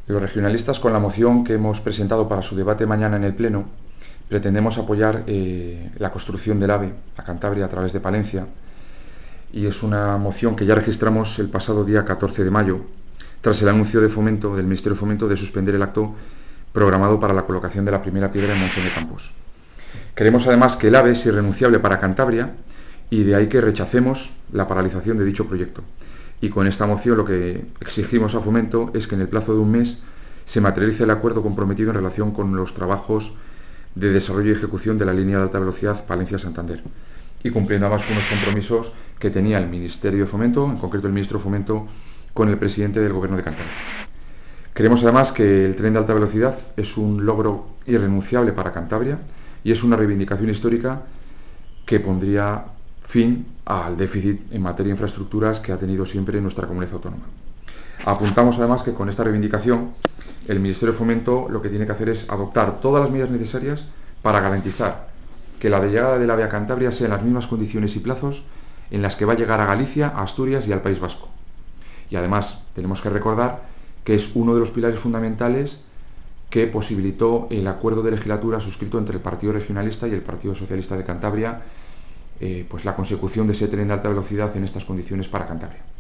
Los regionalistas, con la moción que hemos presentado para su debate mañana en el Pleno, pretendemos apoyar la construcción del AVE a Cantabria a través de Palencia, y es una moción que ya registramos el pasado día 14 de mayo, tras el anuncio de Fomento, del Ministerio de Fomento, de suspender el acto programado para la colocación de la primera piedra en Monzón de Campos. Creemos además que el AVE es irrenunciable para Cantabria y de ahí que rechacemos la paralización de dicho proyecto. Y con esta moción lo que exigimos a Fomento es que en el plazo de un mes se materialice el acuerdo comprometido en relación con los trabajos de desarrollo y ejecución de la línea de alta velocidad Palencia-Santander, y cumpliendo además con los compromisos que tenía el Ministerio de Fomento, en concreto el Ministro de Fomento, con el presidente del Gobierno de Cantabria. Creemos además que el tren de alta velocidad es un logro irrenunciable para Cantabria y es una reivindicación histórica que pondría fin al déficit en materia de infraestructuras que ha tenido siempre nuestra comunidad autónoma. Apuntamos además que con esta reivindicación el Ministerio de Fomento lo que tiene que hacer es adoptar todas las medidas necesarias para garantizar que la llegada del AVE a Cantabria sea en las mismas condiciones y plazos en las que va a llegar a Galicia, a Asturias y al País Vasco. Y además tenemos que recordar que es uno de los pilares fundamentales que posibilitó el acuerdo de legislatura suscrito entre el Partido Regionalista y el Partido Socialista de Cantabria, pues la consecución de ese tren de alta velocidad en estas condiciones para Cantabria.